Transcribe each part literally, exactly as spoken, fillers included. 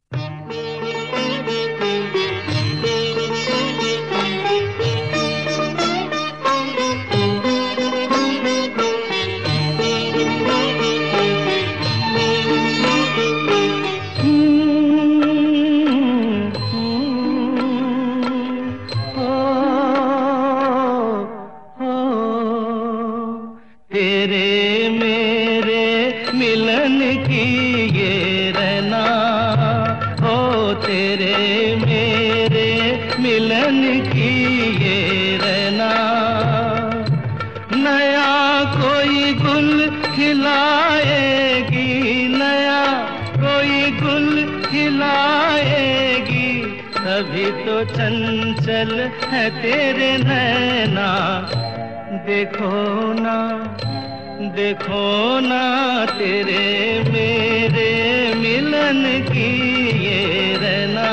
तेरे मेरे मिलन की ये रहना, ओ तेरे मेरे मिलन की ये रहना। नया कोई गुल खिलाएगी, नया कोई गुल खिलाएगी, तभी तो चंचल है तेरे नैना। देखो ना देखो ना तेरे मेरे मिलन की ये रहना।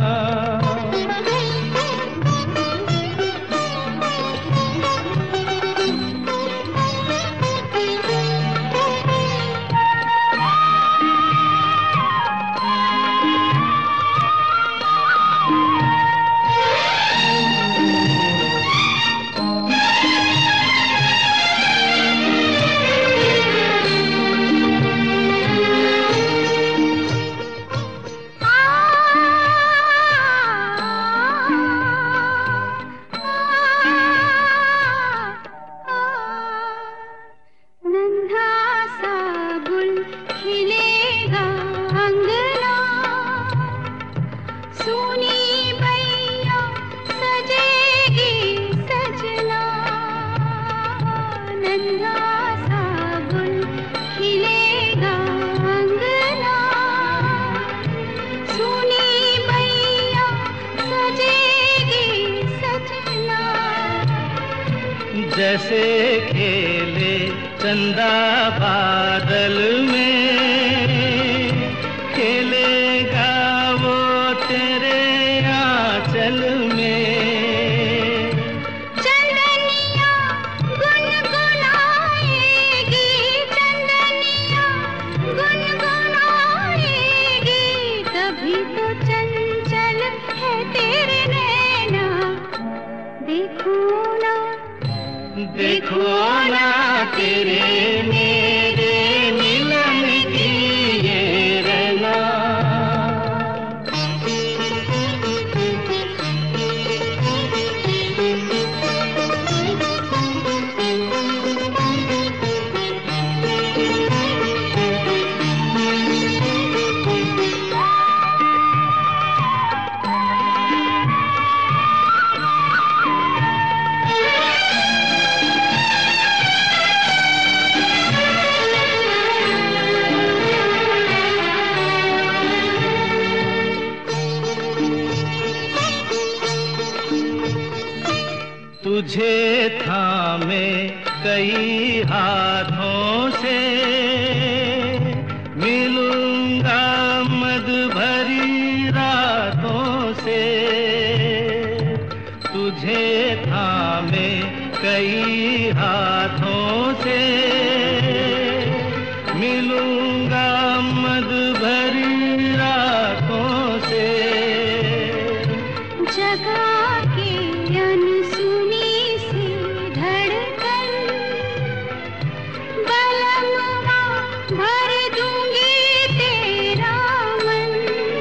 जैसे खेले चंदा बादल में, खेलेगा वो तेरे आंचल में। चंदनिया गुनगुनाएगी, चंदनिया गुनगुनाएगी, तभी तो चंचल है तेरे नैना। देखो ना देखो ना तेरे मेरे मिलन की ये रहना। तुझे थामे कई हाथों से, मिलूंगा मद भरी रातों से। तुझे थामे कई हाथों से, मिलूंगा मद भरी रातों से। जगा के अनसुनी भर दूंगी तेरा मन।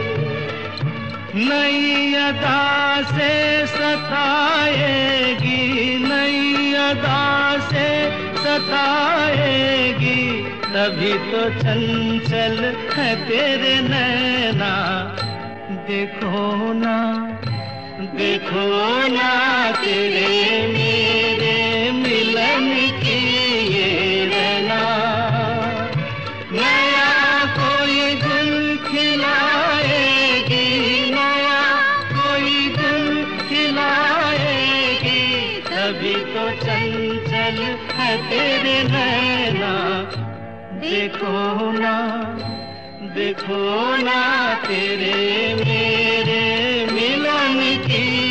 नई अदा से सताएगी, नई अदा से सताएगी, तभी तो चंचल है तेरे नैना। देखो ना देखो ना तेरे मेरे मिलन की ये रहना। नया कोई गुल खिलाएगी, नया कोई गुल खिलाएगी, तभी तो चंचल है तेरे नैना। देखो ना देखो ना तेरे मेरे मिलन की